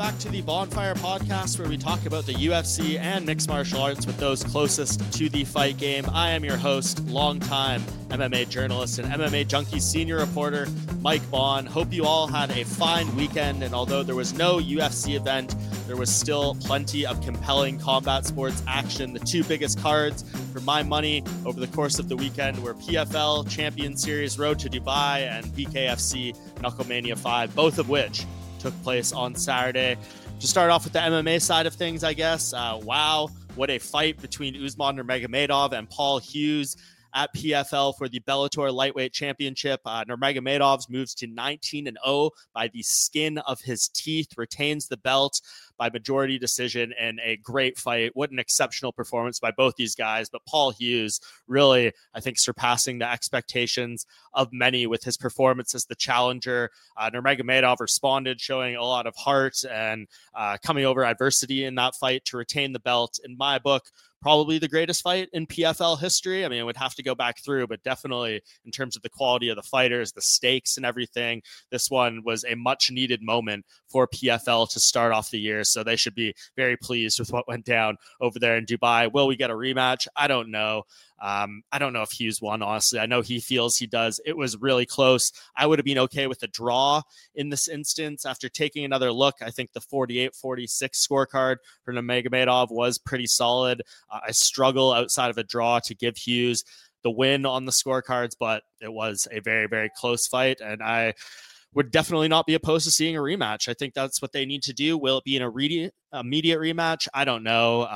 back to the Bonfire Podcast, where we talk about the UFC and mixed martial arts with those closest to the fight game. I am your host, longtime MMA journalist and MMA Junkie senior reporter, Mike Bond. Hope you all had a fine weekend, and although there was no UFC event, there was still plenty of compelling combat sports action. The two biggest cards for my money over the course of the weekend were PFL Champion Series Road to Dubai and BKFC Knucklemania 5, both of which took place on Saturday. To start off with the MMA side of things, I guess, wow, what a fight between Usman Nurmagomedov and Paul Hughes at PFL for the Bellator Lightweight Championship. Nurmagomedov moves to 19-0 by the skin of his teeth, retains the belt by majority decision, and a great fight. What an exceptional performance by both these guys. But Paul Hughes really, I think, surpassing the expectations of many with his performance as the challenger. Nurmagomedov responded, showing a lot of heart and coming over adversity in that fight to retain the belt. In my book, probably the greatest fight in PFL history. I mean, it would have to go back through, but definitely in terms of the quality of the fighters, the stakes and everything, this one was a much needed moment for PFL to start off the year. So they should be very pleased with what went down over there in Dubai. Will we get a rematch? I don't know. I don't know if Hughes won, honestly. I know he feels he does. It was really close. I would have been okay with a draw in this instance. After taking another look, I think the 48-46 scorecard for Nurmagomedov was pretty solid. I struggle outside of a draw to give Hughes the win on the scorecards, but it was a very, very close fight, and I would definitely not be opposed to seeing a rematch. I think that's what they need to do. Will it be an immediate rematch? I don't know.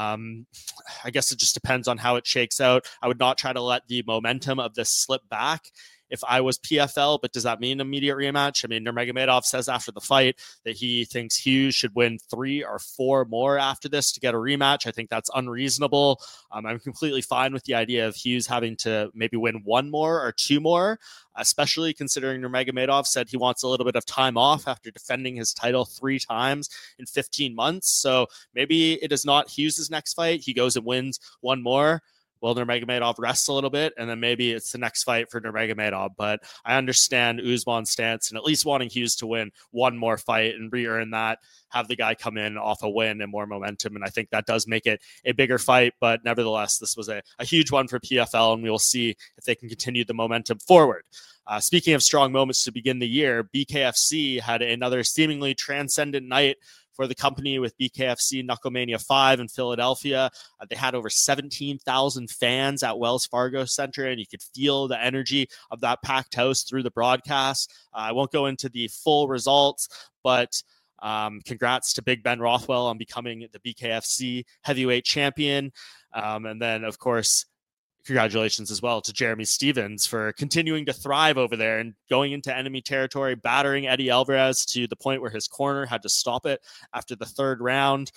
I guess it just depends on how it shakes out. I would not try to let the momentum of this slip back if I was PFL, but does that mean immediate rematch? I mean, Nurmagomedov says after the fight that he thinks Hughes should win 3 or 4 more after this to get a rematch. I think that's unreasonable. I'm completely fine with the idea of Hughes having to maybe win 1 more or 2 more, especially considering Nurmagomedov said he wants a little bit of time off after defending his title 3 times in 15 months. So maybe it is not Hughes' next fight. He goes and wins 1 more. Well, Nurmagomedov rests a little bit, and then maybe it's the next fight for Nurmagomedov. But I understand Usman's stance and at least wanting Hughes to win 1 more fight and re-earn that, have the guy come in off a win and more momentum. And I think that does make it a bigger fight. But nevertheless, this was a huge one for PFL, and we will see if they can continue the momentum forward. Speaking of strong moments to begin the year, BKFC had another seemingly transcendent night for the company with BKFC Knucklemania 5 in Philadelphia. They had over 17,000 fans at Wells Fargo Center, and you could feel the energy of that packed house through the broadcast. I won't go into the full results, but congrats to Big Ben Rothwell on becoming the BKFC heavyweight champion. And then, of course, congratulations as well to Jeremy Stevens for continuing to thrive over there and going into enemy territory, battering Eddie Alvarez to the point where his corner had to stop it after the 3rd round.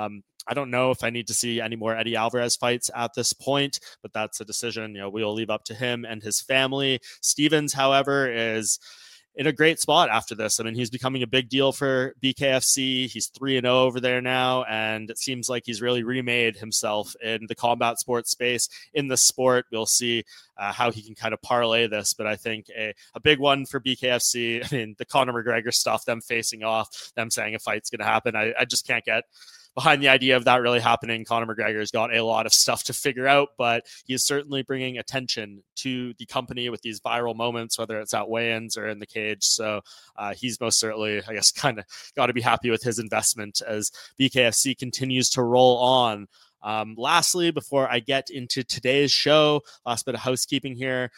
I don't know if I need to see any more Eddie Alvarez fights at this point, but that's a decision, we'll leave up to him and his family. Stevens, however, is in a great spot after this. I mean, he's becoming a big deal for BKFC. He's 3-0 over there now, and it seems like he's really remade himself in the combat sports space, in the sport. We'll see how he can kind of parlay this, but I think a big one for BKFC. I mean, the Conor McGregor stuff, them facing off, them saying a fight's going to happen. I just can't get behind the idea of that really happening. Conor McGregor's got a lot of stuff to figure out, but he is certainly bringing attention to the company with these viral moments, whether it's at weigh-ins or in the cage. So he's most certainly, I guess, kind of got to be happy with his investment as BKFC continues to roll on. Lastly, before I get into today's show, last bit of housekeeping here.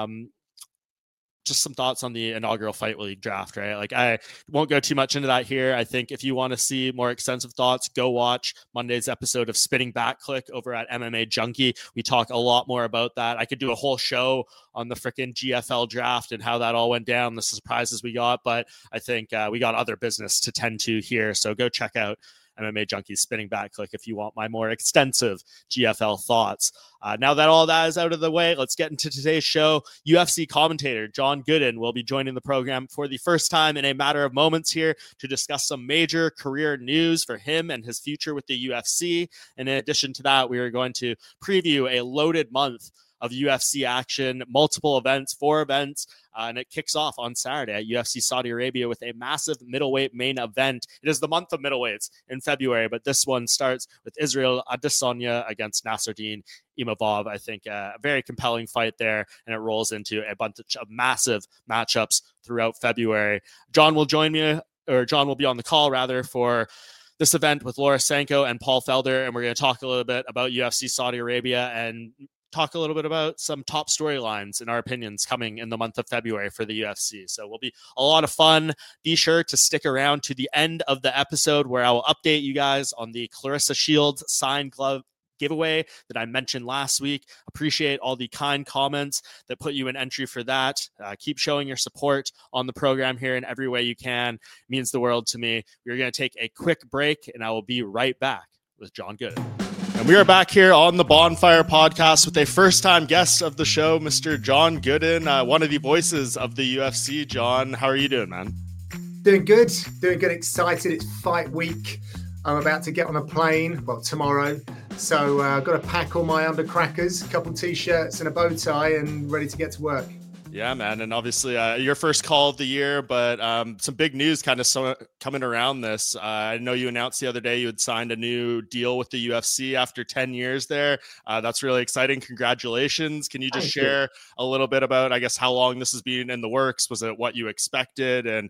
Just some thoughts on the inaugural Fight League draft, right? Like, I won't go too much into that here. I think if you want to see more extensive thoughts, go watch Monday's episode of Spinning Back Click over at MMA Junkie. We talk a lot more about that. I could do a whole show on the freaking GFL draft and how that all went down, the surprises we got, but I think we got other business to tend to here. So go check out MMA Junkie's Spinning Back Click if you want my more extensive GFL thoughts. Now that all that is out of the way, let's get into today's show. UFC commentator John Gooden will be joining the program for the first time in a matter of moments here to discuss some major career news for him and his future with the UFC. And in addition to that, we are going to preview a loaded month of UFC action, multiple events, 4 events. And it kicks off on Saturday at UFC Saudi Arabia with a massive middleweight main event. It is the month of middleweights in February, but this one starts with Israel Adesanya against Nasruddin Imavov. I think a very compelling fight there, and it rolls into a bunch of massive matchups throughout February. John will be on the call rather for this event with Laura Sanko and Paul Felder, and we're going to talk a little bit about UFC Saudi Arabia and talk a little bit about some top storylines in our opinions coming in the month of February for the UFC. So it will be a lot of fun. Be sure to stick around to the end of the episode where I will update you guys on the Clarissa Shields signed glove giveaway that I mentioned last week. Appreciate all the kind comments that put you in entry for that. Keep showing your support on the program here in every way you can. It means the world to me. We're going to take a quick break, and I will be right back with John Gooden. And we are back here on the Bonfire Podcast with a first-time guest of the show, Mr. John Gooden, one of the voices of the UFC. John, how are you doing, man? Doing good. Excited. It's fight week. I'm about to get on a plane, tomorrow. So I've got to pack all my undercrackers, a couple T-shirts and a bow tie, and ready to get to work. Yeah, man. And obviously your first call of the year, but some big news kind of coming around this. I know you announced the other day you had signed a new deal with the UFC after 10 years there. That's really exciting. Congratulations. Can you just share a little bit about, I guess, how long this has been in the works? Was it what you expected? And,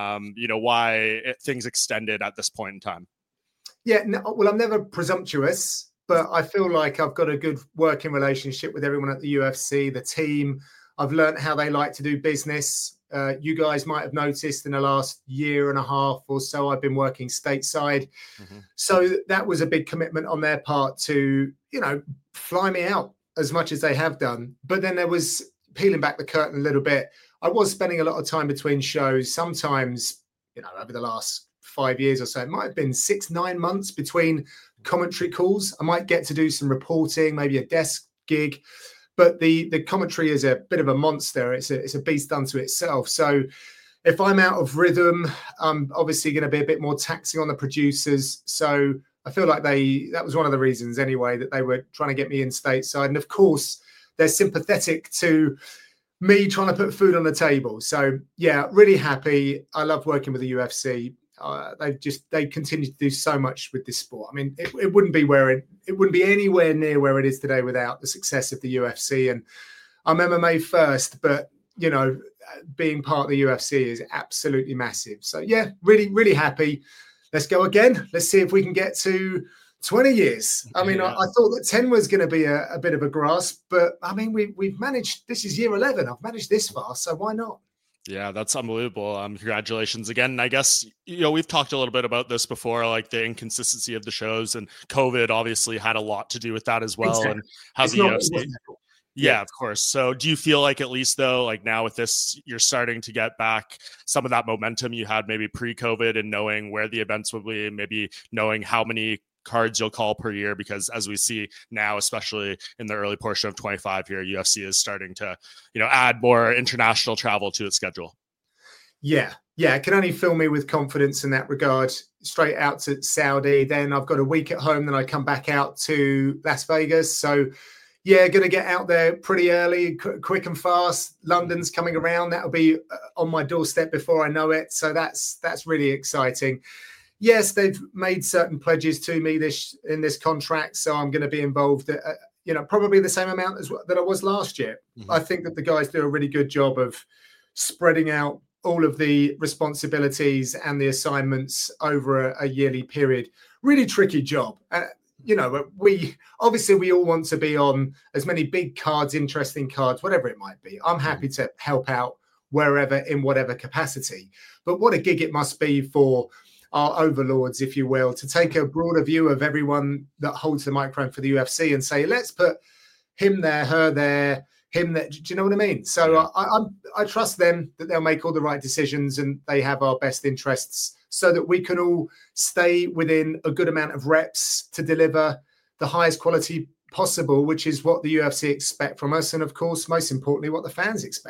why things extended at this point in time? Yeah, well, I'm never presumptuous, but I feel like I've got a good working relationship with everyone at the UFC, the team. I've learned how they like to do business. You guys might have noticed in the last year and a half or so, I've been working stateside. Mm-hmm. So that was a big commitment on their part to, fly me out as much as they have done. But then there was peeling back the curtain a little bit. I was spending a lot of time between shows. Sometimes, over the last 5 years or so, it might have been 6-9 months between commentary calls. I might get to do some reporting, maybe a desk gig. But the commentary is a bit of a monster. It's a beast unto itself. So if I'm out of rhythm, I'm obviously going to be a bit more taxing on the producers. So I feel like that was one of the reasons anyway, that they were trying to get me in stateside. And of course, they're sympathetic to me trying to put food on the table. So yeah, really happy. I love working with the UFC. They continue to do so much with this sport. I mean, it wouldn't be anywhere near where it is today without the success of the UFC. And I'm MMA first, but being part of the UFC is absolutely massive. So yeah, really, really happy. Let's go again. Let's see if we can get to 20 years. I mean, I thought that 10 was going to be a bit of a grasp, but I mean, we've managed. This is year 11. I've managed this far, so why not? Yeah, that's unbelievable. Congratulations again. And I guess, we've talked a little bit about this before, like the inconsistency of the shows, and COVID obviously had a lot to do with that as well. Exactly. And how the UFC. Yeah, of course. So do you feel like, at least though, like now with this, you're starting to get back some of that momentum you had maybe pre-COVID, and knowing where the events will be, maybe knowing how many cards you'll call per year? Because as we see now, especially in the early portion of 25 here, UFC is starting to, add more international travel to its schedule. Yeah. It can only fill me with confidence in that regard. Straight out to Saudi, then I've got a week at home, then I come back out to Las Vegas. So yeah, going to get out there pretty early, quick and fast. London's coming around. That'll be on my doorstep before I know it. So that's really exciting. Yes, they've made certain pledges to me in this contract, so I'm going to be involved at, probably the same amount that I was last year. Mm-hmm. I think that the guys do a really good job of spreading out all of the responsibilities and the assignments over a yearly period. Really tricky job. We all want to be on as many big cards, interesting cards, whatever it might be. I'm happy to help out wherever, in whatever capacity. But what a gig it must be for our overlords, if you will, to take a broader view of everyone that holds the microphone for the UFC and say, let's put him there, her there, him there. Do you know what I mean? So I trust them that they'll make all the right decisions and they have our best interests, so that we can all stay within a good amount of reps to deliver the highest quality possible, which is what the UFC expect from us. And of course, most importantly, what the fans expect.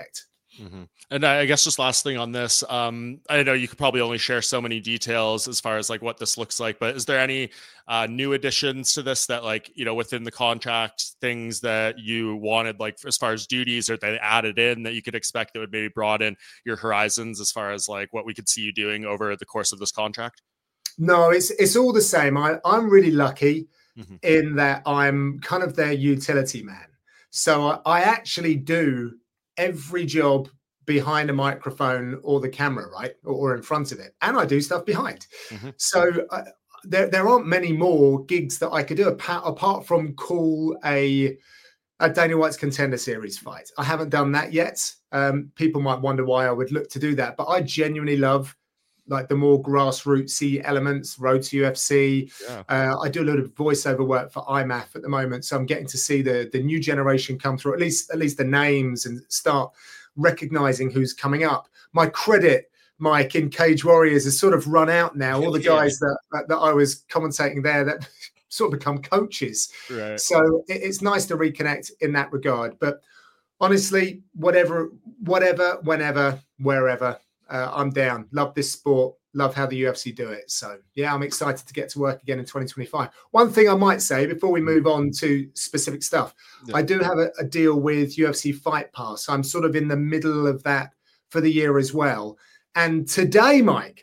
Mm-hmm. And I guess just last thing on this, I know you could probably only share so many details as far as like what this looks like, but is there any new additions to this that, like, you know, within the contract, things that you wanted, like as far as duties, or they added in that you could expect that would maybe broaden your horizons as far as like what we could see you doing over the course of this contract? No, it's all the same. I'm really lucky Mm-hmm. in that I'm kind of their utility man. So I actually do every job behind a microphone or the camera, right, or in front of it, and I do stuff behind. Mm-hmm. So there aren't many more gigs that I could do apart from call a Dana White's Contender Series fight. I haven't done that yet. People might wonder why I would look to do that, but I genuinely love like the more grassrootsy elements, Road to UFC. Yeah. I do a lot of voiceover work for IMAF at the moment, so I'm getting to see the new generation come through, at least the names, and start recognizing who's coming up. My credit, Mike, in Cage Warriors has sort of run out now. All the guys that I was commentating there that sort of become coaches. Right. So it's nice to reconnect in that regard. But honestly, whatever, whenever, wherever, I'm down. Love this sport. Love how the UFC do it. So yeah, I'm excited to get to work again in 2025. One thing I might say before we move on to specific stuff, I do have a deal with UFC Fight Pass. I'm sort of in the middle of that for the year as well. And today, Mike,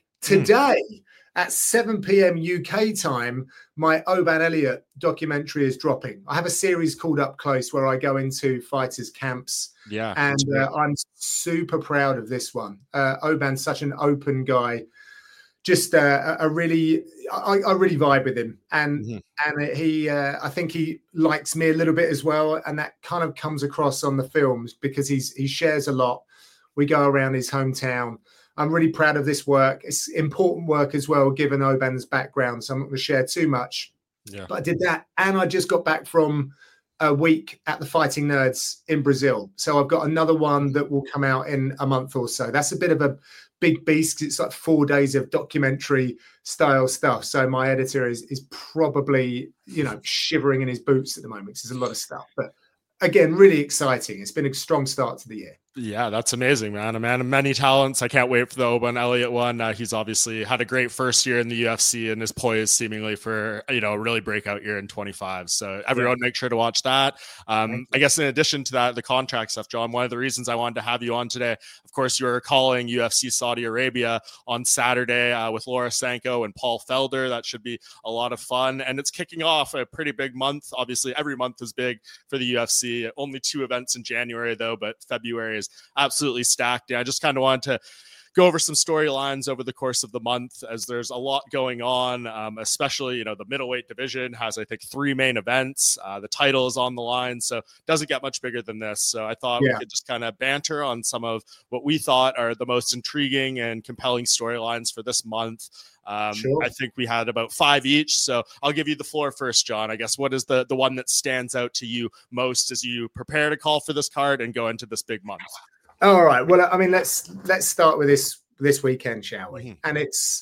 at 7 p.m. UK time, my Oban Elliott documentary is dropping. I have a series called Up Close where I go into fighters' camps. Yeah. And I'm super proud of this one. Oban's such an open guy. Just I really vibe with him. And he, I think he likes me a little bit as well. And that kind of comes across on the films because he shares a lot. We go around his hometown. I'm really proud of this work. It's important work as well, given Oban's background. So I'm not going to share too much. Yeah. But I did that. And I just got back from a week at the Fighting Nerds in Brazil. So I've got another one that will come out in a month or so. That's a bit of a big beast. It's like 4 days of documentary style stuff. So my editor is probably, shivering in his boots at the moment because there's a lot of stuff. But again, really exciting. It's been a strong start to the year. Yeah, that's amazing, man. A man of many talents. I can't wait for the Oban Elliott one. He's obviously had a great first year in the UFC and is poised seemingly for, a really breakout year in 25. So everyone make sure to watch that. I guess in addition to that, the contract stuff, John, one of the reasons I wanted to have you on today, of course, you were calling UFC Saudi Arabia on Saturday with Laura Sanko and Paul Felder. That should be a lot of fun. And it's kicking off a pretty big month. Obviously, every month is big for the UFC. Only 2 events in January, though, but February is absolutely stacked. I just kind of wanted to go over some storylines over the course of the month, as there's a lot going on, especially, the middleweight division has, I think, 3 main events. The title is on the line, so it doesn't get much bigger than this. So I thought we could just kind of banter on some of what we thought are the most intriguing and compelling storylines for this month. Sure. I think we had about 5 each. So I'll give you the floor first, John. I guess what is the one that stands out to you most as you prepare to call for this card and go into this big month? All right. Well, I mean, let's start with this weekend, shall we? Mm-hmm. And it's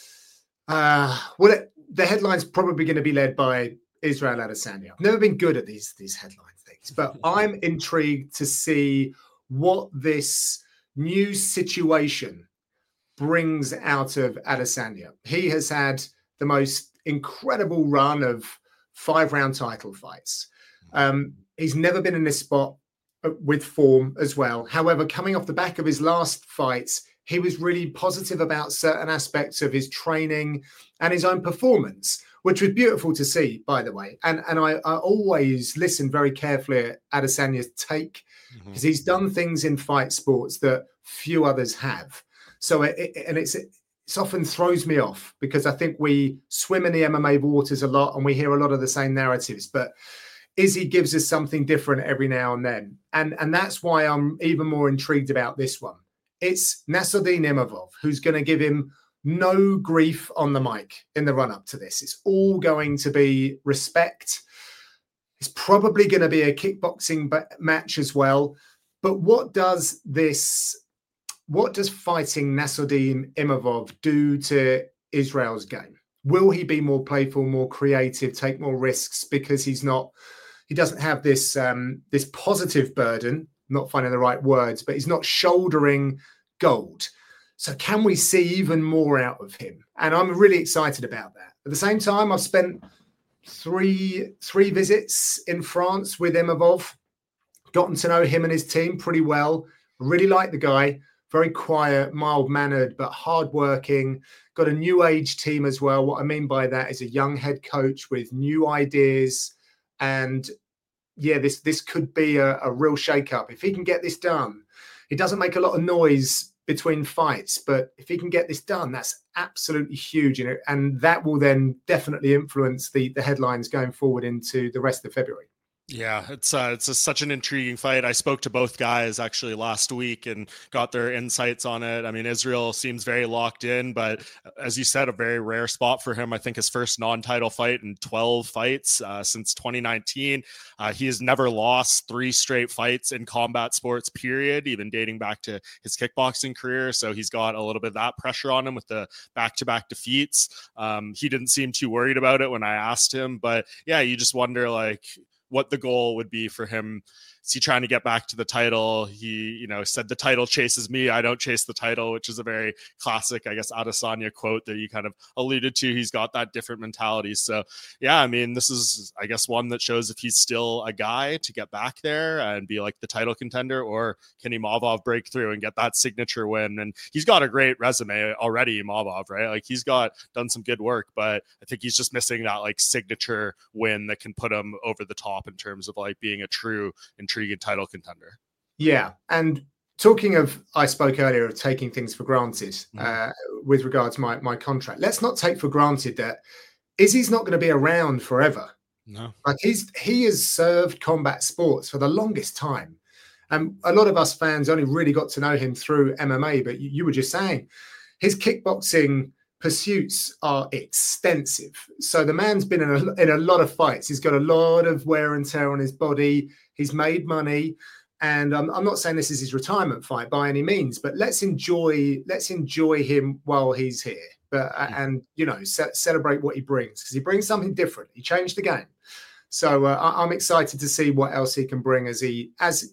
the headline's probably going to be led by Israel Adesanya. I've never been good at these headline things, but I'm intrigued to see what this new situation brings out of Adesanya. He has had the most incredible run of 5-round title fights. He's never been in this spot with form as well. However, coming off the back of his last fights, he was really positive about certain aspects of his training and his own performance, which was beautiful to see, by the way. And I always listen very carefully at Adesanya's take, because he's done things in fight sports that few others have. So it often throws me off because I think we swim in the MMA waters a lot and we hear a lot of the same narratives, but Izzy gives us something different every now and then. And that's why I'm even more intrigued about this one. It's Nassourdine Imavov, who's going to give him no grief on the mic in the run-up to this. It's all going to be respect. It's probably going to be a kickboxing match as well. But what does fighting Nassourdine Imavov do to Israel's game? Will he be more playful, more creative, take more risks because he doesn't have this positive burden not finding the right words, but he's not shouldering gold. So can we see even more out of him? And I'm really excited about that. At the same time, I've spent three visits in France with Imavov, gotten to know him and his team pretty well. Really like the guy, very quiet, mild-mannered, but hardworking. Got a new age team as well. What I mean by that is a young head coach with new ideas. And yeah, this could be a real shake-up. If he can get this done, he doesn't make a lot of noise between fights, but if he can get this done, that's absolutely huge. And that will then definitely influence the headlines going forward into the rest of February. Yeah, it's such an intriguing fight. I spoke to both guys actually last week and got their insights on it. I mean, Israel seems very locked in, but as you said, a very rare spot for him. I think his first non-title fight in 12 fights since 2019. He has never lost 3 straight fights in combat sports, period, even dating back to his kickboxing career. So he's got a little bit of that pressure on him with the back-to-back defeats. He didn't seem too worried about it when I asked him, but yeah, you just wonder like what the goal would be for him. Is he trying to get back to the title? He, said the title chases me. I don't chase the title, which is a very classic, I guess, Adesanya quote that you kind of alluded to. He's got that different mentality. So yeah, I mean, this is, I guess, one that shows if he's still a guy to get back there and be like the title contender, or can Imavov break through and get that signature win? And he's got a great resume already, Imavov, right? Like he's done some good work, but I think he's just missing that like signature win that can put him over the top in terms of like being a true intriguing title contender. Yeah. And talking of, I spoke earlier of taking things for granted with regards to my contract. Let's not take for granted that Izzy's not going to be around forever. No. Like he has served combat sports for the longest time. And a lot of us fans only really got to know him through MMA, but you were just saying his kickboxing pursuits are extensive. So the man's been in a lot of fights. He's got a lot of wear and tear on his body. He's made money. And I'm not saying this is his retirement fight by any means, but let's enjoy him while he's here. But and celebrate what he brings, because he brings something different. He changed the game. So I'm excited to see what else he can bring as he does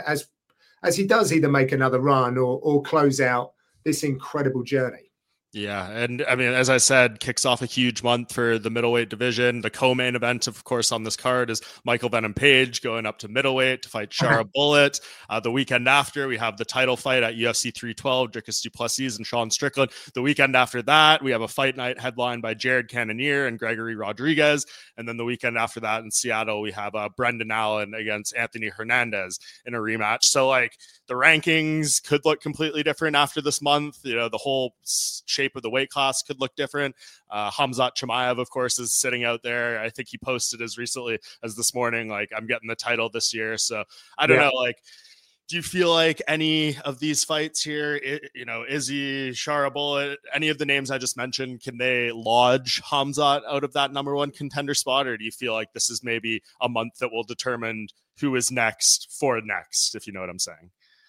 either make another run or close out this incredible journey. Yeah. And I mean, as I said, kicks off a huge month for the middleweight division. The co-main event, of course, on this card is Michael Venom Page going up to middleweight to fight Shara Bullet. The weekend after, we have the title fight at UFC 312, Dricus du Plessis and Sean Strickland. The weekend after that, we have a fight night headlined by Jared Cannonier and Gregory Rodriguez. And then the weekend after that in Seattle, we have Brendan Allen against Anthony Hernandez in a rematch. So like the rankings could look completely different after this month. The whole shape of the weight class could look different. Khamzat Chimaev, of course, is sitting out there. I think he posted as recently as this morning, like, I'm getting the title this year. So I don't know, like, do you feel like any of these fights here, Izzy, Shara Bullet, any of the names I just mentioned, can they lodge Khamzat out of that number one contender spot? Or do you feel like this is maybe a month that will determine who is next, if you know what I'm saying?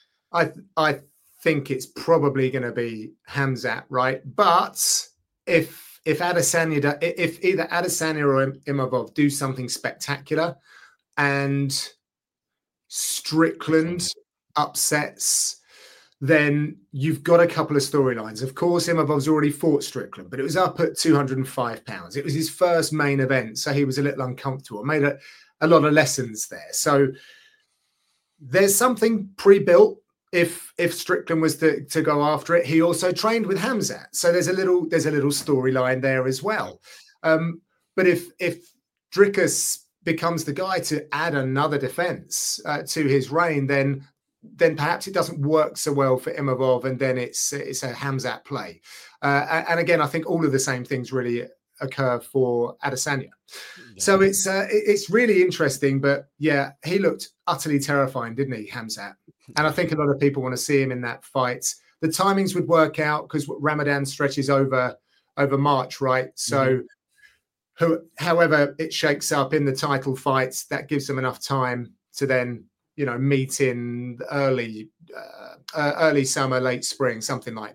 I think it's probably going to be Khamzat, right? But if either Adesanya or Imavov do something spectacular and Strickland upsets, then you've got a couple of storylines. Of course, Imavov's already fought Strickland, but it was up at 205 pounds. It was his first main event, so he was a little uncomfortable. Made a lot of lessons there. So there's something pre-built. If Strickland was to go after it, he also trained with Khamzat, so there's a little storyline there as well. But if Dricus becomes the guy to add another defense to his reign, then perhaps it doesn't work so well for Imavov, and then it's a Khamzat play. And again, I think all of the same things really occur for Adesanya. Yeah. So it's really interesting. But yeah, he looked utterly terrifying, didn't he, Khamzat? And I think a lot of people want to see him in that fight. The timings would work out because Ramadan stretches over March, right? So however it shakes up in the title fights, that gives them enough time to then, meet in early summer, late spring, something like that.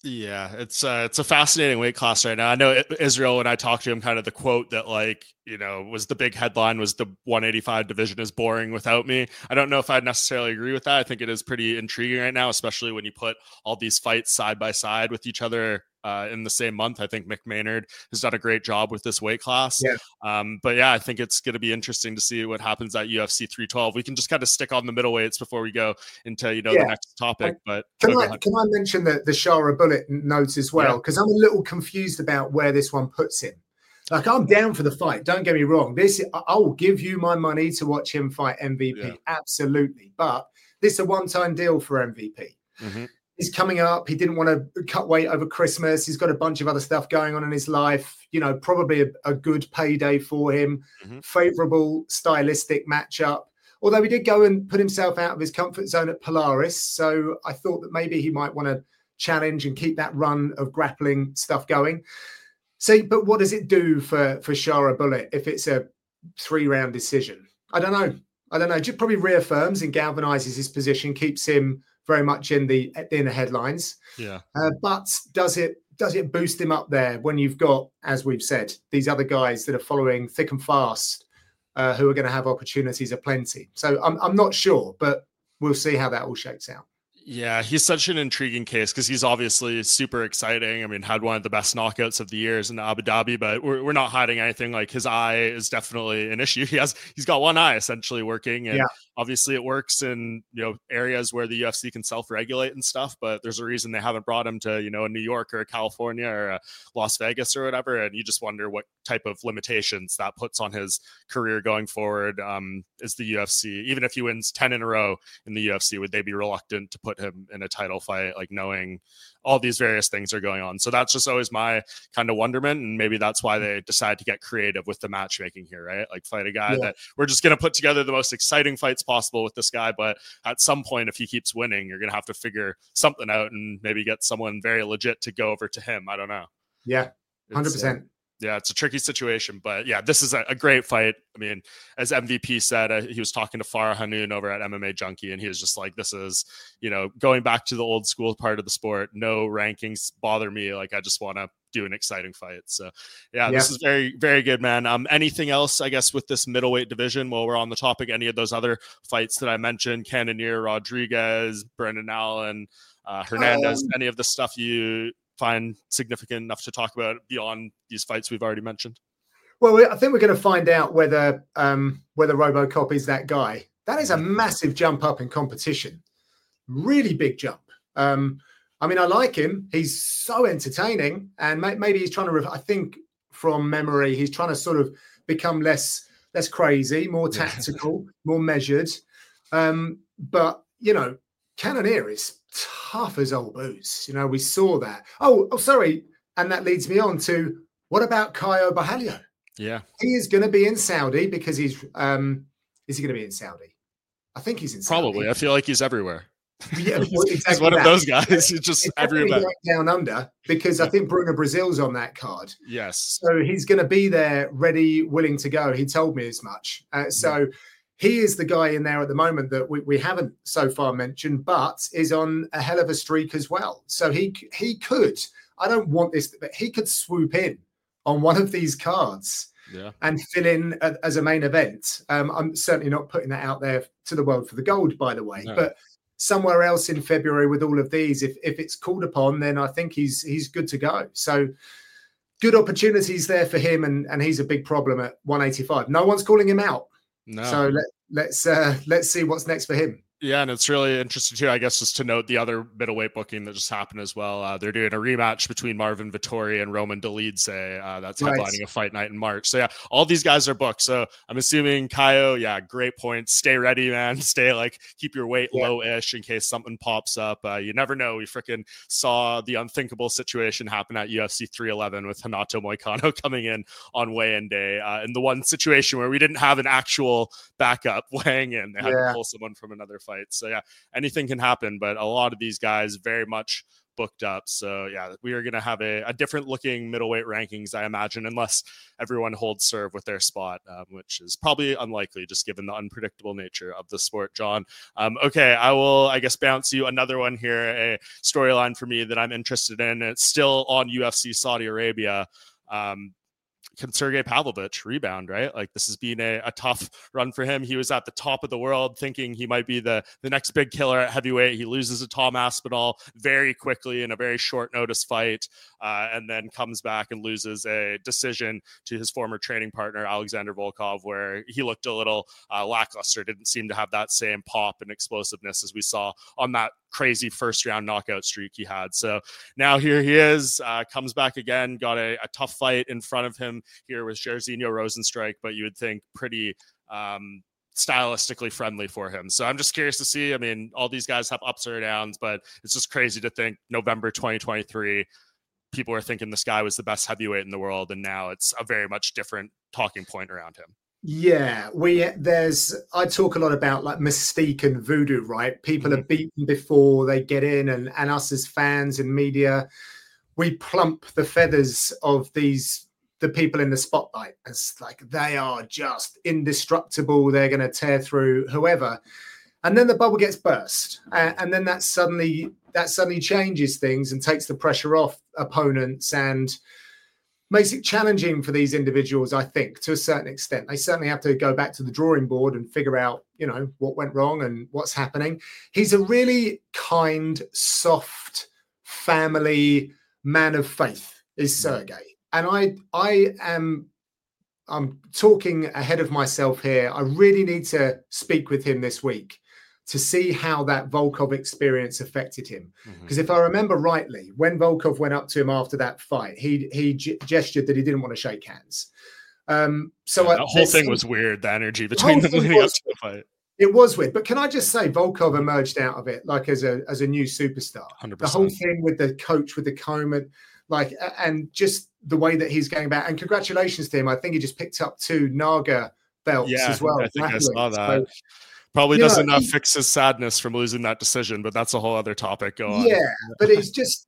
Yeah, it's a fascinating weight class right now. I know Israel, when I talked to him, kind of the quote that was the big headline was the 185 division is boring without me. I don't know if I'd necessarily agree with that. I think it is pretty intriguing right now, especially when you put all these fights side by side with each other in the same month. I think Mick Maynard has done a great job with this weight class. Yeah. But yeah, I think it's going to be interesting to see what happens at UFC 312. We can just kind of stick on the middleweights before we go into the next topic. But can I mention the Shara Bullet notes as well? Because I'm a little confused about where this one puts him. Like, I'm down for the fight. Don't get me wrong. I will give you my money to watch him fight MVP. Yeah. Absolutely. But this is a one-time deal for MVP. Mm-hmm. He's coming up. He didn't want to cut weight over Christmas. He's got a bunch of other stuff going on in his life. Probably a good payday for him. Mm-hmm. Favorable stylistic matchup. Although he did go and put himself out of his comfort zone at Polaris. So I thought that maybe he might want to challenge and keep that run of grappling stuff going. So, but what does it do for Shara Bullet if it's a 3-round decision? I don't know. Just probably reaffirms and galvanizes his position, keeps him very much in the headlines. Yeah. But does it boost him up there when you've got, as we've said, these other guys that are following thick and fast, who are going to have opportunities aplenty? So I'm not sure, but we'll see how that all shakes out. Yeah, he's such an intriguing case because he's obviously super exciting. I mean, had one of the best knockouts of the years in Abu Dhabi, but we're not hiding anything. Like, his eye is definitely an issue. He's got one eye essentially working, and obviously it works in areas where the UFC can self-regulate and stuff. But there's a reason they haven't brought him to a New York or a California or a Las Vegas or whatever. And you just wonder what type of limitations that puts on his career going forward. Is the UFC, even if he wins 10 in a row in the UFC, would they be reluctant to put him in a title fight, like knowing all these various things are going on? So that's just always my kind of wonderment, and maybe that's why they decide to get creative with the matchmaking here, right? Like, fight a guy that we're just going to put together the most exciting fights possible with this guy, but at some point, if he keeps winning, you're going to have to figure something out and maybe get someone very legit to go over to him. I don't know. Yeah, 100%. Yeah, it's a tricky situation, but yeah, this is a great fight. I mean, as MVP said, he was talking to Farah Hanoun over at MMA Junkie, and he was just like, this is, going back to the old school part of the sport. No rankings bother me. Like, I just want to do an exciting fight. So yeah, this is very, very good, man. Anything else, I guess, with this middleweight division while we're on the topic? Any of those other fights that I mentioned, Cannonier, Rodriguez, Brendan Allen, Hernandez, any of the stuff you find significant enough to talk about beyond these fights we've already mentioned? Well, I think we're going to find out whether RoboCop is that guy. That is a massive jump up in competition. Really big jump. I mean, I like him. He's so entertaining, and maybe he's trying to. I think from memory, he's trying to sort of become less crazy, more tactical, more measured. But Cannonier is tough as old booze. We saw that. Oh, sorry. And that leads me on to, what about Caio Borralho? Yeah. He is going to be in Saudi because he's, is he going to be in Saudi? I think he's in Saudi. Probably. I feel like he's everywhere. Yeah, well, exactly. He's one of those guys. He's just everywhere. Down under, because I think Bruno Brazil's on that card. Yes. So he's going to be there, ready, willing to go. He told me as much. He is the guy in there at the moment that we haven't so far mentioned, but is on a hell of a streak as well. So he could, I don't want this, but he could swoop in on one of these cards and fill in as a main event. I'm certainly not putting that out there to the world for the gold, by the way, but somewhere else in February with all of these, if it's called upon, then I think he's good to go. So good opportunities there for him, and he's a big problem at 185. No one's calling him out. No. So let's see what's next for him. Yeah, and it's really interesting too, I guess, just to note the other middleweight booking that just happened as well. They're doing a rematch between Marvin Vettori and Roman Dolidze. That's headlining a fight night in March. So yeah, all these guys are booked. So I'm assuming Caio, great points. Stay ready, man. Keep your weight low-ish in case something pops up. You never know. We freaking saw the unthinkable situation happen at UFC 311 with Renato Moicano coming in on weigh-in day. In the one situation where we didn't have an actual backup weighing in, they had to pull someone from another fight. fights. So yeah, anything can happen, but a lot of these guys very much booked up. So yeah, we are going to have a different looking middleweight rankings, I imagine, unless everyone holds serve with their spot, which is probably unlikely just given the unpredictable nature of the sport, John. Okay, I will, I guess, bounce you another one here, a storyline for me that I'm interested in. It's still on UFC Saudi Arabia. Can Sergey Pavlovich rebound, right? Like, this has been a tough run for him. He was at the top of the world thinking he might be the next big killer at heavyweight. He loses to Tom Aspinall very quickly in a very short notice fight, and then comes back and loses a decision to his former training partner, Alexander Volkov, where he looked a little lackluster, didn't seem to have that same pop and explosiveness as we saw on that crazy first round knockout streak he had. So now here he is, comes back again, got a tough fight in front of him here with Jairzinho Rozenstruik, but you would think pretty stylistically friendly for him. So I'm just curious to see. I mean, all these guys have ups or downs, but it's just crazy to think November 2023, people were thinking this guy was the best heavyweight in the world, and now it's a very much different talking point around him. Yeah, I talk a lot about like mystique and voodoo, right? People are beaten before they get in, and us as fans and media, we plump the feathers of the people in the spotlight as like they are just indestructible. They're going to tear through whoever. And then the bubble gets burst. And then that suddenly changes things and takes the pressure off opponents and makes it challenging for these individuals, I think, to a certain extent. They certainly have to go back to the drawing board and figure out, what went wrong and what's happening. He's a really kind, soft, family man of faith, is Sergey. And I'm talking ahead of myself here. I really need to speak with him this week to see how that Volkov experience affected him. Because if I remember rightly, when Volkov went up to him after that fight, he gestured that he didn't want to shake hands. The whole thing was weird, the energy between them leading up to the fight. It was weird. But can I just say, Volkov emerged out of it like as a new superstar. 100%. The whole thing with the coach, with the comb, and just the way that he's going back. And congratulations to him. I think he just picked up 2 Naga belts as well. I think I saw that. So, probably doesn't fix his sadness from losing that decision, but that's a whole other topic. Go on. Yeah, but it's just,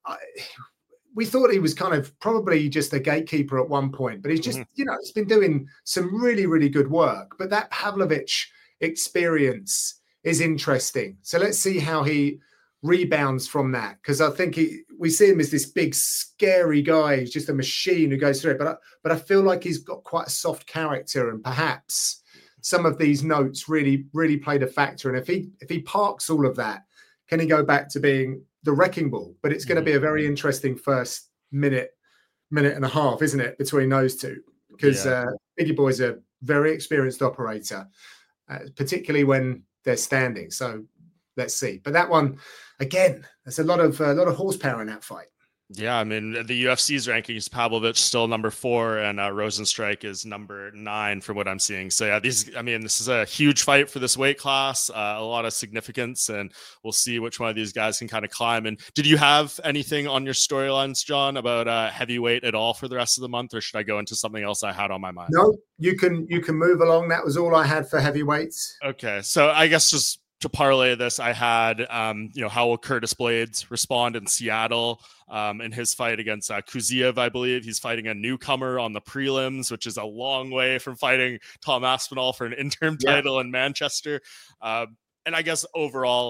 we thought he was kind of probably just a gatekeeper at one point, but he's just, he's been doing some really, really good work. But that Pavlovich experience is interesting. So let's see how he rebounds from that, because I think we see him as this big, scary guy. He's just a machine who goes through it. But I feel like he's got quite a soft character, and perhaps some of these notes really, really played a factor. And if he parks all of that, can he go back to being the wrecking ball? But it's going to be a very interesting first minute and a half, isn't it, between those two? Because Biggie Boy's a very experienced operator, particularly when they're standing. So let's see. But that one, again, there's a lot of horsepower in that fight. Yeah, I mean, the UFC's rankings, Pavlovich still number 4, and Rozenstruik is number 9 from what I'm seeing. So yeah, this is a huge fight for this weight class, a lot of significance, and we'll see which one of these guys can kind of climb. And did you have anything on your storylines, John, about heavyweight at all for the rest of the month, or should I go into something else I had on my mind? No, you can move along. That was all I had for heavyweights. Okay, so I guess just to parlay this, I had, how will Curtis Blades respond in Seattle in his fight against Kuziev, I believe. He's fighting a newcomer on the prelims, which is a long way from fighting Tom Aspinall for an interim title in Manchester. And I guess overall,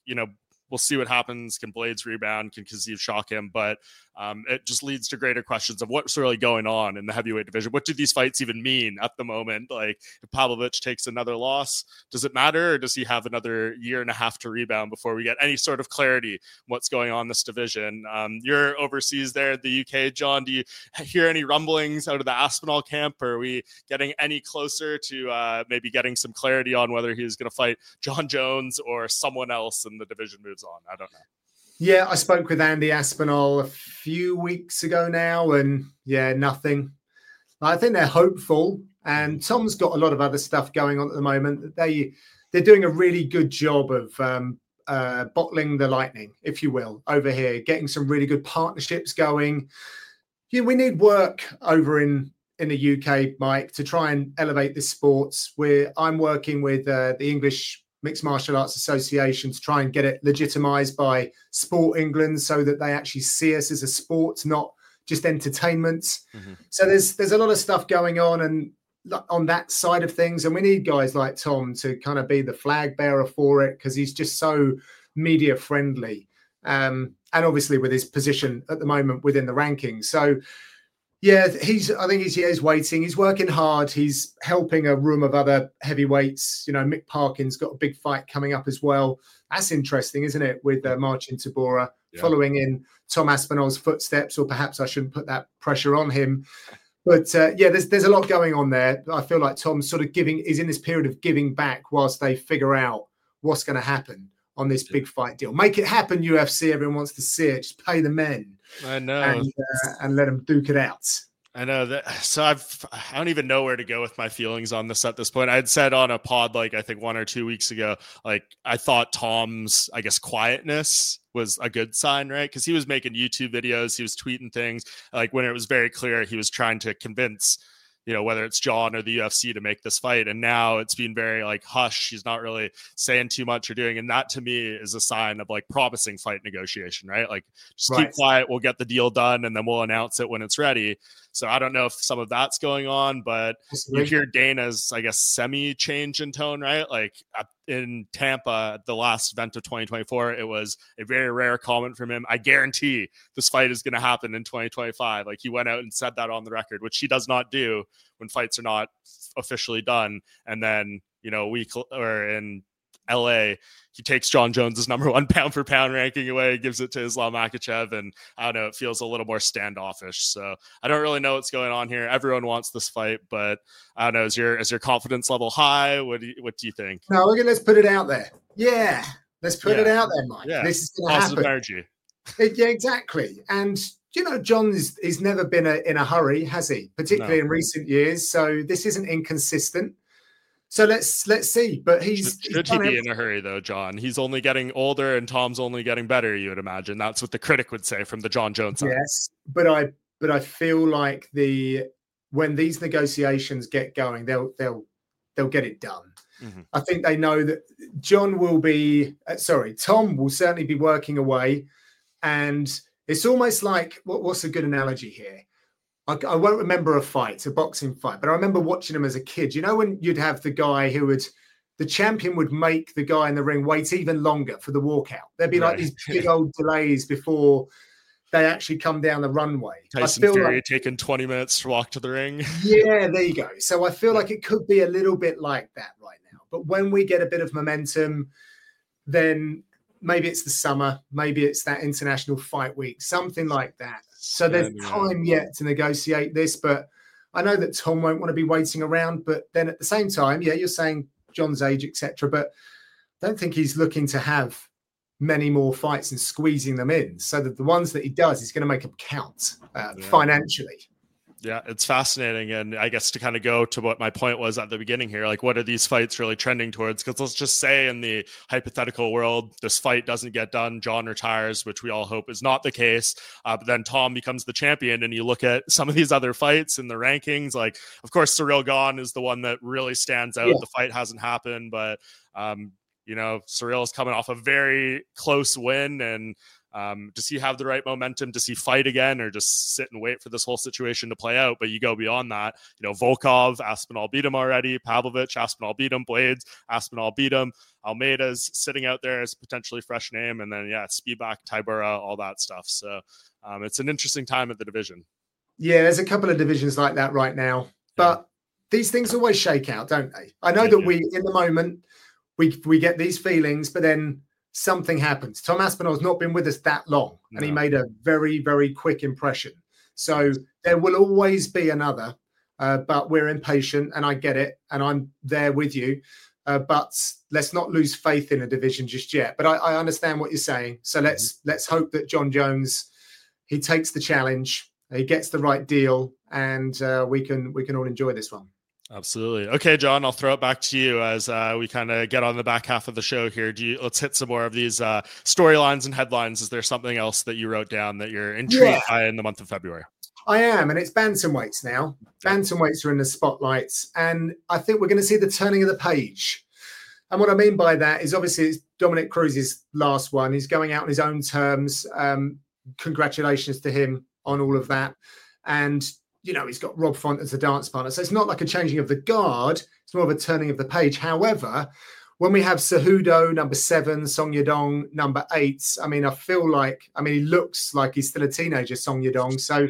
we'll see what happens. Can Blades rebound? Can Kuziev shock him? But it just leads to greater questions of what's really going on in the heavyweight division. What do these fights even mean at the moment? Like, if Pavlovich takes another loss, does it matter, or does he have another year and a half to rebound before we get any sort of clarity on what's going on in this division? You're overseas there in the UK, John. Do you hear any rumblings out of the Aspinall camp? Or are we getting any closer to maybe getting some clarity on whether he's going to fight John Jones or someone else and the division moves on? I don't know. Yeah, I spoke with Andy Aspinall a few weeks ago now, and nothing. I think they're hopeful, and Tom's got a lot of other stuff going on at the moment. They're doing a really good job of bottling the lightning, if you will, over here, getting some really good partnerships going. Yeah, we need work over in the UK, Mike, to try and elevate the sports. I'm working with the English Mixed Martial Arts Association to try and get it legitimized by Sport England so that they actually see us as a sport, not just entertainment. So there's a lot of stuff going on and on that side of things. And we need guys like Tom to kind of be the flag bearer for it because he's just so media friendly. And obviously with his position at the moment within the rankings. So yeah, I think he's waiting. He's working hard. He's helping a room of other heavyweights. Mick Parkin's got a big fight coming up as well. That's interesting, isn't it? With Marcin Tybura following in Tom Aspinall's footsteps, or perhaps I shouldn't put that pressure on him. But there's a lot going on there. I feel like Tom's sort of is in this period of giving back whilst they figure out what's going to happen on this big fight deal. Make it happen, UFC. Everyone wants to see it. Just pay the men. I know. And let them duke it out. I know that. So I don't even know where to go with my feelings on this at this point. I'd said on a pod, I think 1 or 2 weeks ago, I thought Tom's, quietness was a good sign, right? Because he was making YouTube videos, he was tweeting things when it was very clear he was trying to convince, whether it's John or the UFC to make this fight. And now it's been very hush. He's not really saying too much or doing. And that to me is a sign of promising fight negotiation, right? Just keep quiet. We'll get the deal done and then we'll announce it when it's ready. So I don't know if some of that's going on, but you hear Dana's, semi change in tone, right? In Tampa, the last event of 2024, it was a very rare comment from him. I guarantee this fight is going to happen in 2025. He went out and said that on the record, which he does not do when fights are not officially done. And then, a week or in LA, he takes John Jones's number 1 pound for pound ranking away, gives it to Islam Makhachev, and I don't know, it feels a little more standoffish. So I don't really know what's going on here. Everyone wants this fight, but I don't know. Is your confidence level high? What do you think? No, let's put it out there. Yeah, let's put it out there, Mike. Yeah. This is going to happen. Positive energy. Yeah, exactly. And John he's never been in a hurry, has he? Particularly in recent years. So this isn't inconsistent. So let's see. But should he be in a hurry though, John? He's only getting older, and Tom's only getting better. You would imagine that's what the critic would say from the John Jones side. Yes, but I feel like when these negotiations get going, they'll get it done. I think they know that Tom will certainly be working away, and it's almost like what's a good analogy here? I won't remember a boxing fight, but I remember watching them as a kid. When you'd have the guy the champion would make the guy in the ring wait even longer for the walkout. There'd be these big old delays before they actually come down the runway. Tyson Fury taking 20 minutes to walk to the ring. Yeah, there you go. So I feel like it could be a little bit like that right now. But when we get a bit of momentum, then maybe it's the summer, maybe it's that international fight week, something like that. So there's time yet to negotiate this, but I know that Tom won't want to be waiting around. But then at the same time, you're saying John's age, etc. But I don't think he's looking to have many more fights and squeezing them in. So that the ones that he does, he's going to make them count financially. Yeah, it's fascinating. And I guess to kind of go to what my point was at the beginning here, what are these fights really trending towards? Because let's just say in the hypothetical world, this fight doesn't get done, John retires, which we all hope is not the case. But then Tom becomes the champion, and you look at some of these other fights in the rankings, of course, Ciryl Gane is the one that really stands out. Yeah. The fight hasn't happened, but, Ciryl is coming off a very close win, and does he have the right momentum? Does he fight again, or just sit and wait for this whole situation to play out? But you go beyond that, Volkov, Aspinall beat him already. Pavlovich, Aspinall beat him. Blades, Aspinall beat him. Almeida's sitting out there as a potentially fresh name. And then, Spivak, Tybura, all that stuff. So it's an interesting time at the division. Yeah, there's a couple of divisions like that right now. But these things always shake out, don't they? I know that we, in the moment, we get these feelings, but then something happens. Tom Aspinall's not been with us that long, and he made a very, very quick impression. So there will always be another, but we're impatient, and I get it, and I'm there with you. But let's not lose faith in a division just yet. But I understand what you're saying. So let's hope that John Jones, he takes the challenge, he gets the right deal, and we can all enjoy this one. Absolutely. Okay, John, I'll throw it back to you as we kind of get on the back half of the show here. Let's hit some more of these storylines and headlines. Is there something else that you wrote down that you're intrigued by in the month of February? I am, and it's bantamweights now. Bantamweights are in the spotlights, and I think we're going to see the turning of the page. And what I mean by that is obviously it's Dominic Cruz's last one. He's going out on his own terms. Congratulations to him on all of that. And, he's got Rob Font as a dance partner. So it's not like a changing of the guard. It's more of a turning of the page. However, when we have Cejudo, number 7, Song Yadong, number 8, I feel like, he looks like he's still a teenager, Song Yadong. So,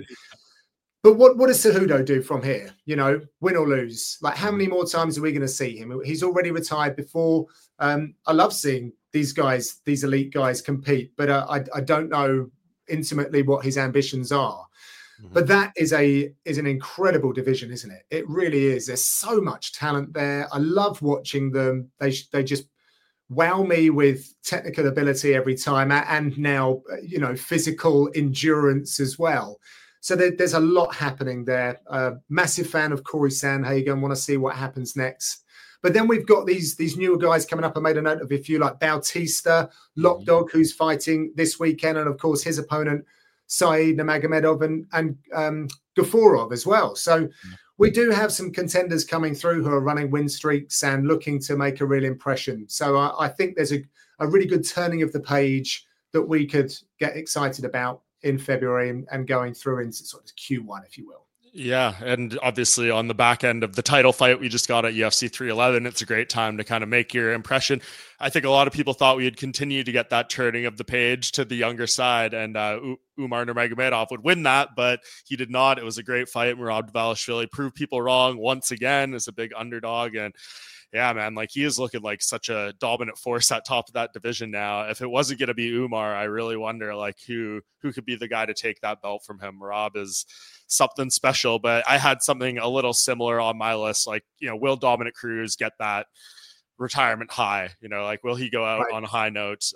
but what does Cejudo do from here? Win or lose? Like, how many more times are we going to see him? He's already retired before. I love seeing these guys, these elite guys compete, but I don't know intimately what his ambitions are. But that is an incredible division, isn't it? It really is. There's so much talent there. I love watching them. They just wow me with technical ability every time, and now physical endurance as well. So there's a lot happening there. Massive fan of Corey Sandhagen. Want to see what happens next. But then we've got these newer guys coming up. I made a note of a few like Bautista, Lockdog, who's fighting this weekend, and of course his opponent Saeed Nurmagomedov and Gafurov as well. So we do have some contenders coming through who are running win streaks and looking to make a real impression. So I think there's a really good turning of the page that we could get excited about in February and going through into sort of Q1, if you will. Yeah, and obviously on the back end of the title fight we just got at UFC 311, it's a great time to kind of make your impression. I think a lot of people thought we'd continue to get that turning of the page to the younger side, and Umar Nurmagomedov would win that, but he did not. It was a great fight. Merab Dvalishvili proved people wrong once again as a big underdog, and yeah, man, like he is looking like such a dominant force at top of that division now. If it wasn't going to be Umar, I really wonder like who could be the guy to take that belt from him. Merab is something special, but I had something a little similar on my list. Like, will Dominic Cruz get that retirement high? Like, will he go out on a high note?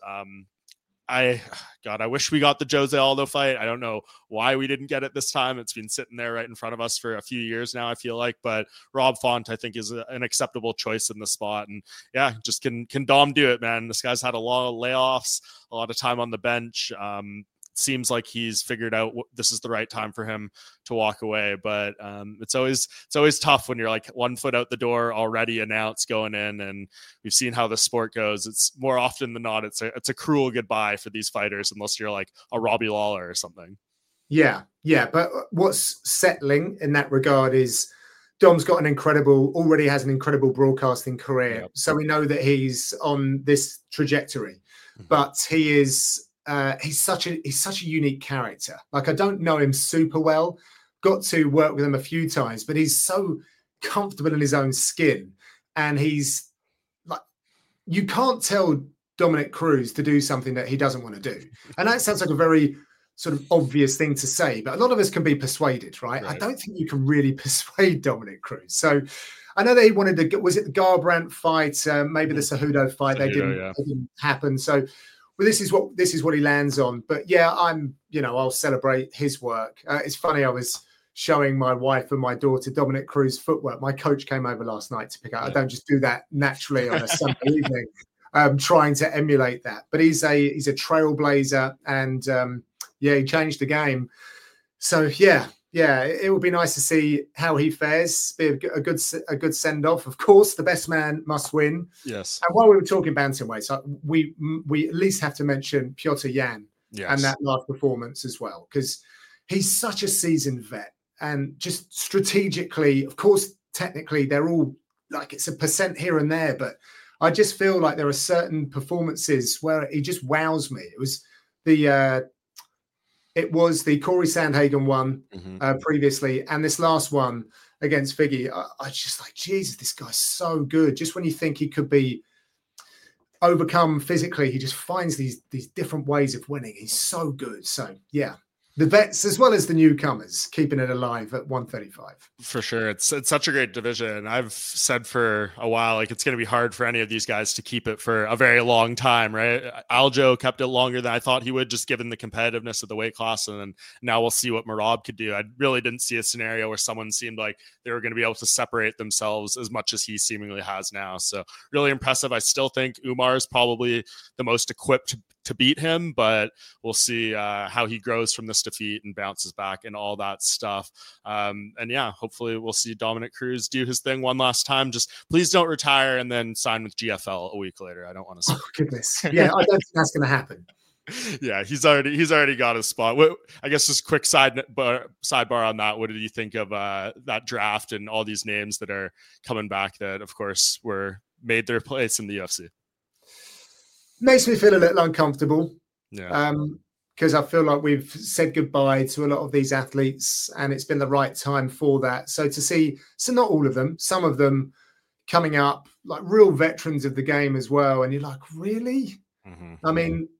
I wish we got the Jose Aldo fight. I don't know why we didn't get it this time. It's been sitting there right in front of us for a few years now, I feel like. But Rob Font, I think, is an acceptable choice in the spot. And yeah, just can Dom do it, man? This guy's had a lot of layoffs, a lot of time on the bench. Seems like he's figured out this is the right time for him to walk away. But it's always tough when you're like 1 foot out the door already announced going in, and we've seen how the sport goes. It's more often than not, it's a cruel goodbye for these fighters, unless you're like a Robbie Lawler or something. Yeah. But what's settling in that regard is Dom's already has an incredible broadcasting career. Yep. So we know that he's on this trajectory, but he is, he's such a unique character. Like, I don't know him super well, got to work with him a few times, but he's so comfortable in his own skin. And he's like, you can't tell Dominic Cruz to do something that he doesn't want to do. And that sounds like a very sort of obvious thing to say, but a lot of us can be persuaded, right? I don't think you can really persuade Dominic Cruz. So I know that he wanted to, was it the Garbrandt fight? Maybe the Cejudo fight. It didn't happen. So, well, this is what he lands on. But yeah, I'll celebrate his work. It's funny. I was showing my wife and my daughter Dominic Cruz footwork. My coach came over last night to pick up. I don't just do that naturally on a Sunday evening, trying to emulate that. But he's a trailblazer, and he changed the game. So yeah, it would be nice to see how he fares. Be a good send off. Of course, the best man must win. Yes. And while we were talking bantamweights, we at least have to mention Petr Yan and that last performance as well, because he's such a seasoned vet, and just strategically, of course, technically they're all like, it's a percent here and there, but I just feel like there are certain performances where he just wows me. It was the Corey Sandhagen one previously, and this last one against Figgy. I just like, Jesus, this guy's so good. Just when you think he could be overcome physically, he just finds these different ways of winning. He's so good. So yeah, the vets as well as the newcomers keeping it alive at 135. For sure. It's such a great division. I've said for a while, like, it's going to be hard for any of these guys to keep it for a very long time, right? Aljo kept it longer than I thought he would, just given the competitiveness of the weight class. And then now we'll see what Merab could do. I really didn't see a scenario where someone seemed like they were going to be able to separate themselves as much as he seemingly has now. So really impressive. I still think Umar is probably the most equipped to beat him, but we'll see how he grows from this defeat and bounces back and all that stuff. And yeah, hopefully we'll see Dominic Cruz do his thing one last time. Just please don't retire and then sign with GFL a week later. I don't want to. Oh, goodness. Yeah, I don't think that's going to happen. Yeah, he's already got his spot. I guess just quick sidebar on that. What did you think of that draft and all these names that are coming back that, of course, were made their place in the UFC? Makes me feel a little uncomfortable. Yeah. Because I feel like we've said goodbye to a lot of these athletes, and it's been the right time for that. So to see, not all of them, some of them coming up, like real veterans of the game as well, and you're like, really? Mm-hmm. I mean,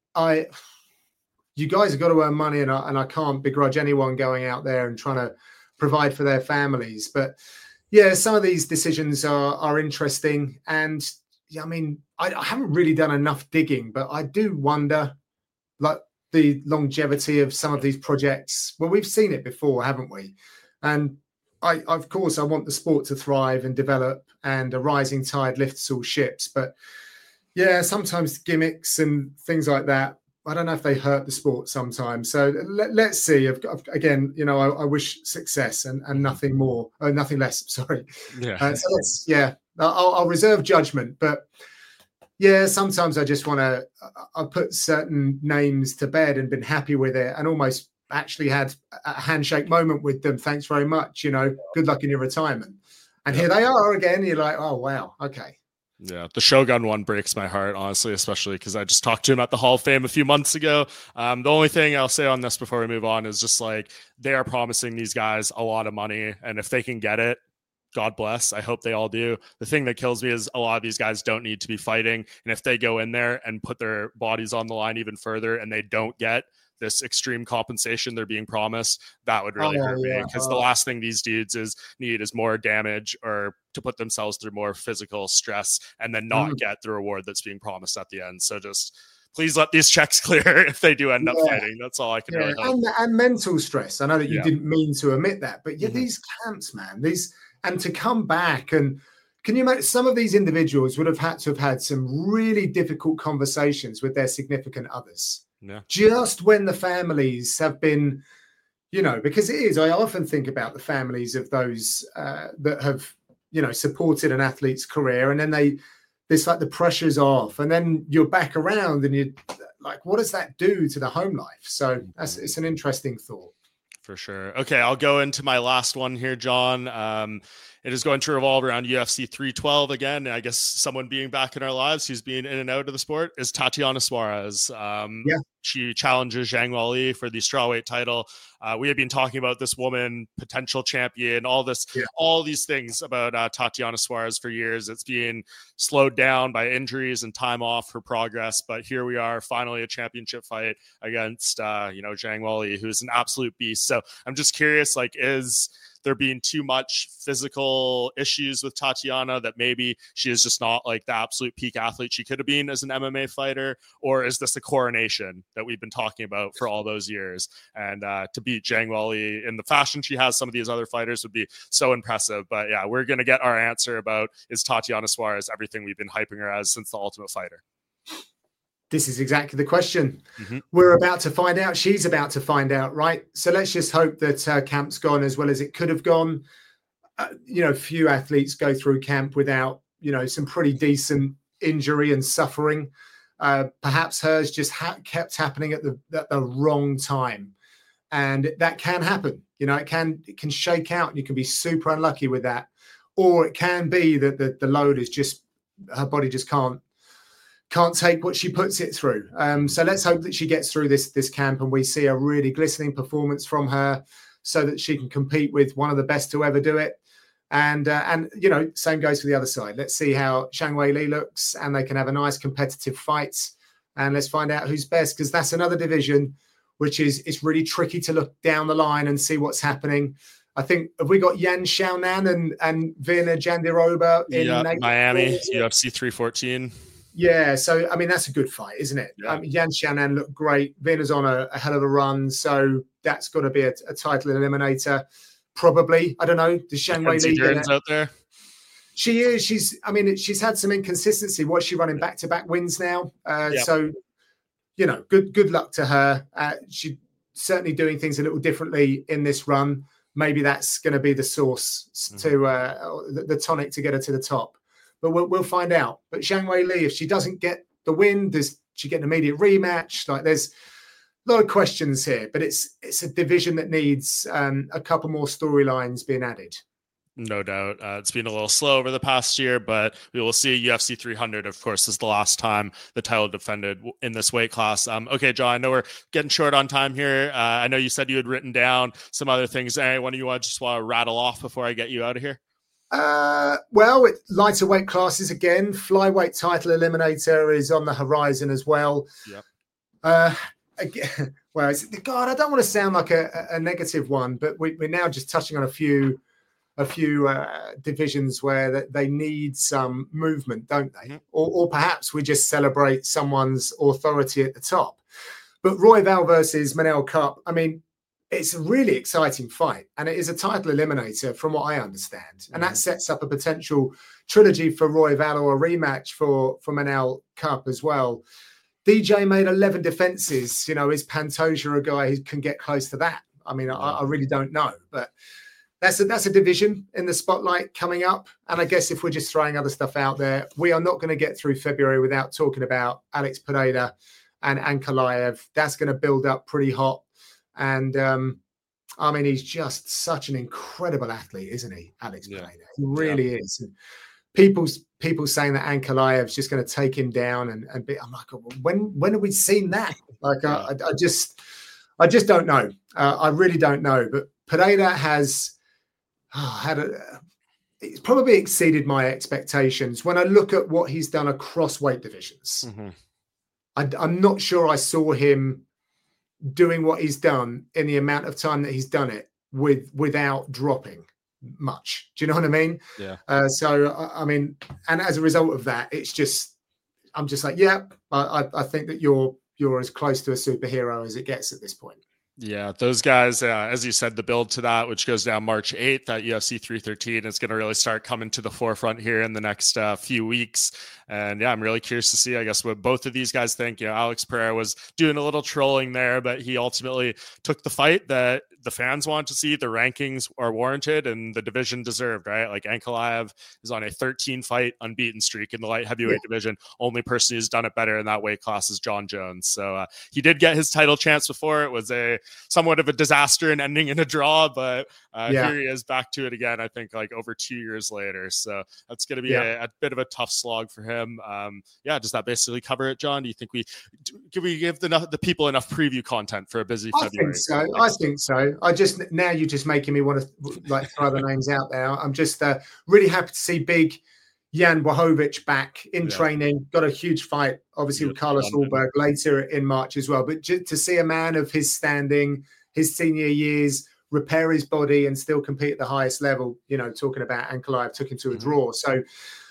you guys have got to earn money, and I can't begrudge anyone going out there and trying to provide for their families. But yeah, some of these decisions are interesting. And yeah, I mean, I haven't really done enough digging, but I do wonder, like, the longevity of some of these projects. Well, we've seen it before, haven't we? And of course, I want the sport to thrive and develop, and a rising tide lifts all ships. But yeah, sometimes gimmicks and things like that, I don't know if they hurt the sport sometimes. So let's see. Again, I wish success and nothing more, nothing less. Sorry. Yeah. I'll reserve judgment. But yeah, sometimes I just want to. I put certain names to bed and been happy with it, and almost actually had a handshake moment with them. Thanks very much. Good luck in your retirement. And here they are again. You're like, oh wow, okay. Yeah, the Shogun one breaks my heart, honestly, especially because I just talked to him at the Hall of Fame a few months ago. The only thing I'll say on this before we move on is just like, they are promising these guys a lot of money, and if they can get it, God bless. I hope they all do. The thing that kills me is a lot of these guys don't need to be fighting, and if they go in there and put their bodies on the line even further and they don't get this extreme compensation they're being promised, that would really hurt me, because the last thing these dudes need is more damage, or to put themselves through more physical stress and then not get the reward that's being promised at the end. So just please let these checks clear if they do end up fighting. That's all I can really hope. And mental stress. I know that you didn't mean to omit that, but these camps, man, and to come back, and can you imagine, some of these individuals would have had to have had some really difficult conversations with their significant others. Yeah. Just when the families have been, because it is, I often think about the families of those that have, supported an athlete's career, and then it's like the pressure's off, and then you're back around and you're like, what does that do to the home life? So it's an interesting thought. For sure. Okay, I'll go into my last one here, John. It is going to revolve around UFC 312 again. I guess someone being back in our lives who's been in and out of the sport is Tatiana Suarez. She challenges Zhang Weili for the strawweight title. We have been talking about this woman, potential champion, all these things about Tatiana Suarez for years. It's being slowed down by injuries and time off her progress. But here we are, finally a championship fight against, Zhang Weili, who's an absolute beast. So I'm just curious, is there being too much physical issues with Tatiana that maybe she is just not like the absolute peak athlete she could have been as an MMA fighter? Or is this a coronation that we've been talking about for all those years? And to beat Zhang Weili in the fashion she has some of these other fighters would be so impressive. But yeah, we're going to get our answer about, is Tatiana Suarez everything we've been hyping her as since The Ultimate Fighter? This is exactly the question. We're about to find out. She's about to find out, right? So let's just hope that camp's gone as well as it could have gone. Few athletes go through camp without, some pretty decent injury and suffering. Perhaps hers just kept happening at the wrong time. And that can happen. It can shake out, and you can be super unlucky with that. Or it can be that the load is just, her body just can't take what she puts it through. So let's hope that she gets through this camp and we see a really glistening performance from her, so that she can compete with one of the best to ever do it. And same goes for the other side. Let's see how Zhang Weili looks, and they can have a nice competitive fight. And let's find out who's best, because that's another division which it's really tricky to look down the line and see what's happening. I think, have we got Yan Xiaonan and Virna Jandiroba in Miami, UFC 314? Yeah, so, I mean, that's a good fight, isn't it? Yeah. Yan Xiaonan looked great. Virna's on a hell of a run, so that's got to be a title eliminator, probably. I don't know. Does Zhang Weili out there? She is. She's had some inconsistency. What's she running back-to-back wins now? So, good luck to her. She's certainly doing things a little differently in this run. Maybe that's going to be the source to the tonic to get her to the top. But we'll find out. But Zhang Wei Li, if she doesn't get the win, does she get an immediate rematch? Like, there's a lot of questions here, but it's a division that needs a couple more storylines being added. No doubt. It's been a little slow over the past year, but we will see UFC 300, of course, is the last time the title defended in this weight class. Okay, John, I know we're getting short on time here. I know you said you had written down some other things. One of you want to rattle off before I get you out of here? Well, lighter weight classes again. Flyweight title eliminator is on the horizon as well. Yep. Again, well, God, I don't want to sound like a negative one, but we're now just touching on a few divisions where they need some movement, don't they? Mm-hmm. Or perhaps we just celebrate someone's authority at the top. But Royval versus Manel Kape, I mean, it's a really exciting fight, and it is a title eliminator from what I understand. Mm-hmm. And that sets up a potential trilogy for Royval or a rematch for Manel Kape as well. DJ made 11 defenses. Is Pantoja a guy who can get close to that? I mean, I really don't know, but that's a division in the spotlight coming up. And I guess if we're just throwing other stuff out there, we are not going to get through February without talking about Alex Pereira and Ankalaev. That's going to build up pretty hot. And I mean, he's just such an incredible athlete, isn't he, Alex Pereira? He really is. And people saying that Ankalaev's just going to take him down and be, I'm like, when have we seen that? Like, I just don't know. I really don't know. But Pereira has it's probably exceeded my expectations when I look at what he's done across weight divisions. Mm-hmm. I'm not sure I saw him doing what he's done in the amount of time that he's done it without dropping much. Do you know what I mean? Yeah. So I mean, and as a result of that, I'm just like, I think that you're as close to a superhero as it gets at this point. Yeah, those guys, as you said, the build to that, which goes down March 8th at UFC 313, is going to really start coming to the forefront here in the next few weeks. And yeah, I'm really curious to see, I guess, what both of these guys think. Alex Pereira was doing a little trolling there, but he ultimately took the fight that the fans want to see. The rankings are warranted and the division deserved, right? Like, Ankalaev is on a 13-fight unbeaten streak in the light heavyweight division. Only person who's done it better in that weight class is Jon Jones. So he did get his title chance before. It was somewhat of a disaster and ending in a draw, but here he is back to it again, I think, like over 2 years later. So that's going to be a bit of a tough slog for him. Does that basically cover it, John? Do you think we give the people enough preview content for a busy February? I think so. Now you're just making me want to throw the names out there. I'm just really happy to see big Jan Blachowicz back in training. Got a huge fight, obviously, with Carlos Ulberg later in March as well. But to see a man of his standing, his senior years, repair his body and still compete at the highest level, talking about Ankalaev took him to a draw. So,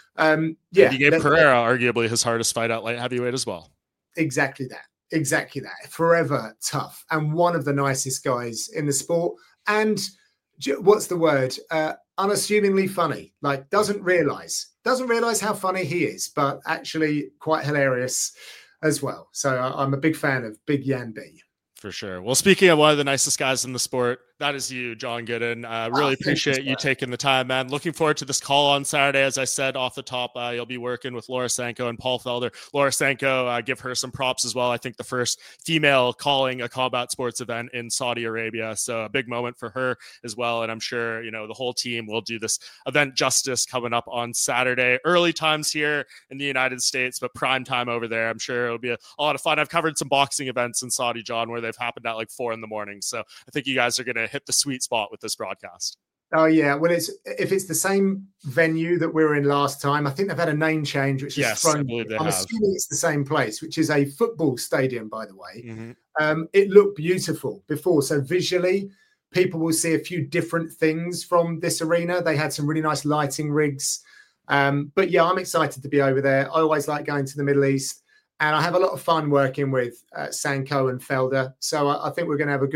he gave Pereira arguably his hardest fight at light heavyweight as well. Exactly that. Forever tough and one of the nicest guys in the sport. And what's the word? Unassumingly funny. Like, doesn't realize how funny he is, but actually quite hilarious as well. So I'm a big fan of Big Jan B. For sure. Well, speaking of one of the nicest guys in the sport, that is you, John Gooden. Really appreciate you taking the time, man. Looking forward to this call on Saturday. As I said off the top, you'll be working with Laura Sanko and Paul Felder. Laura Sanko, give her some props as well. I think the first female calling a combat sports event in Saudi Arabia. So a big moment for her as well. And I'm sure, the whole team will do this event justice coming up on Saturday. Early times here in the United States, but prime time over there. I'm sure it'll be a lot of fun. I've covered some boxing events in Saudi, John, where they've happened at like 4 a.m. So I think you guys are going to hit the sweet spot with this broadcast. Oh yeah, well, if it's the same venue that we were in last time, I think they've had a name change, which is I'm assuming it's the same place, which is a football stadium, by the way. Mm-hmm. It looked beautiful before, so visually people will see a few different things from this arena. They had some really nice lighting rigs, but yeah, I'm excited to be over there. I always like going to the Middle East, and I have a lot of fun working with Sanko and Felder. So I think we're going to have a good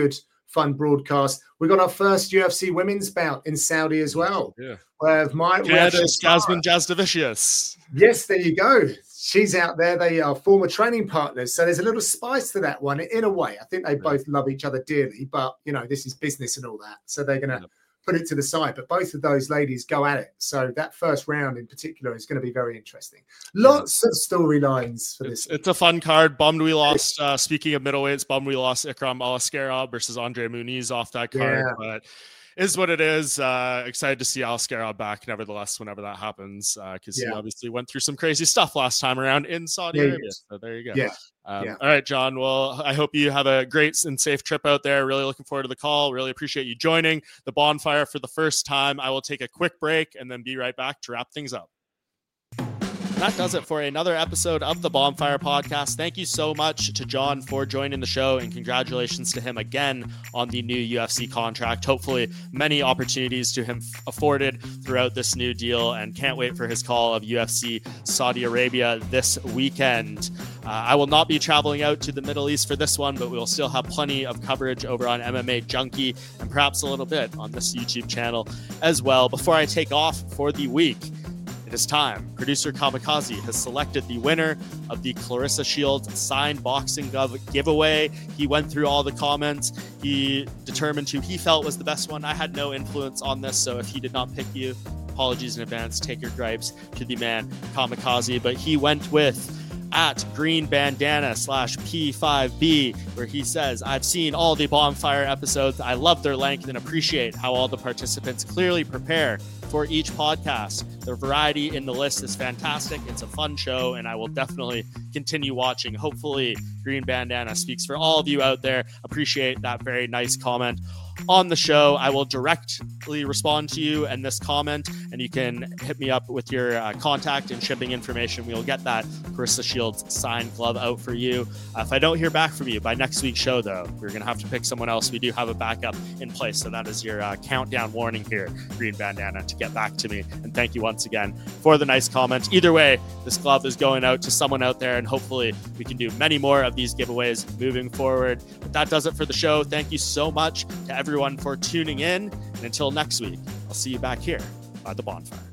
fun broadcast. We got our first UFC women's bout in Saudi as well. Yeah. Canada's Jasmine Jasdovicius. Yes, there you go. She's out there. They are former training partners. So there's a little spice to that one in a way. I think they both love each other dearly, but, this is business and all that. So they're going to put it to the side. But both of those ladies go at it. So that first round in particular is going to be very interesting. Lots of storylines for this. It's a fun card. Bummed we lost, speaking of middleweights, bummed we lost Ikram Alaskarov versus Andre Muniz off that card. Yeah. But is what it is. Excited to see Alaskarov back, nevertheless, whenever that happens, because he obviously went through some crazy stuff last time around in Saudi Arabia. So there you go. All right, John. Well, I hope you have a great and safe trip out there. Really looking forward to the call. Really appreciate you joining the bonfire for the first time. I will take a quick break and then be right back to wrap things up. That does it for another episode of the Bonfire Podcast. Thank you so much to John for joining the show, and congratulations to him again on the new UFC contract. Hopefully many opportunities to him afforded throughout this new deal, and can't wait for his call of UFC Saudi Arabia this weekend. I will not be traveling out to the Middle East for this one, but we will still have plenty of coverage over on MMA Junkie and perhaps a little bit on this YouTube channel as well. Before I take off for the week, it is time. Producer Kamikaze has selected the winner of the Claressa Shields signed boxing glove giveaway. He went through all the comments. He determined who he felt was the best one. I had no influence on this, so if he did not pick you, apologies in advance. Take your gripes to the man Kamikaze. But he went with at Green Bandana /P5B, where he says, I've seen all the Bonfire episodes. I love their length and appreciate how all the participants clearly prepare for each podcast. The variety in the list is fantastic. It's a fun show, and I will definitely continue watching. Hopefully, Green Bandana speaks for all of you out there. Appreciate that very nice comment on the show. I will directly respond to you and this comment, and you can hit me up with your contact and shipping information. We'll get that Claressa Shields signed glove out for you. If I don't hear back from you by next week's show, though, we're going to have to pick someone else. We do have a backup in place, so that is your countdown warning here, Green Bandana, to get back to me. And thank you once again for the nice comment. Either way, this glove is going out to someone out there, and hopefully we can do many more of these giveaways moving forward. But that does it for the show. Thank you so much to everyone for tuning in, and until next week, I'll see you back here by the Bonfire.